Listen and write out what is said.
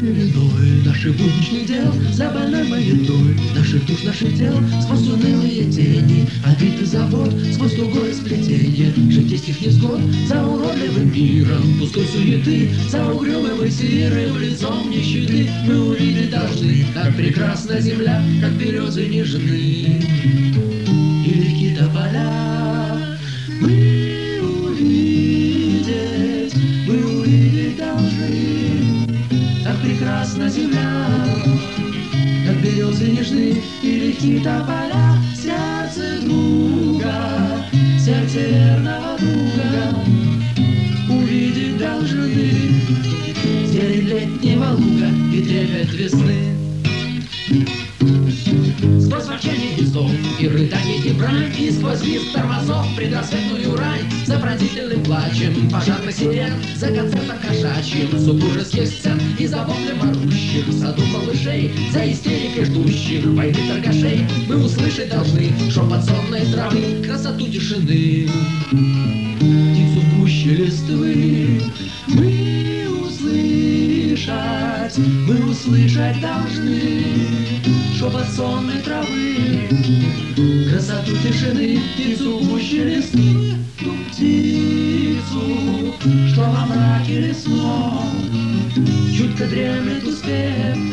пеленой наших будничных дел, за больной маятой наших душ, наших тел, сквозь унылые тени обиты забот, сквозь тугое сплетение житейских невзгод, за уродливым миром пустой суеты, за угрюмым и серым лицом нищеты мы увидеть должны, как прекрасна земля, как березы нежны и легки тополя. Мы увидеть должны, как прекрасна земля, как березы нежны и легки тополя. Сердце друга, сердце верного друга увидеть должны, зелень летнего луга и трепет весны. Сквозь ворчание листов и рыдание и брань, и сквозь визг тормозов предрассветную рань, за пронзительным плачем пожарных сирен, за концертом кошачьим супружеских сцен, и за воплем орущих в саду малышей, за истерикой ждущих войны торгашей мы услышать должны шепот сонной травы, красоту тишины, птицу в гуще листвы. Мы услышать должны шепот сонной травы, красоту тишины, птицу в гуще листвы, ту птицу, что во мраке лесном чутко дремлет успев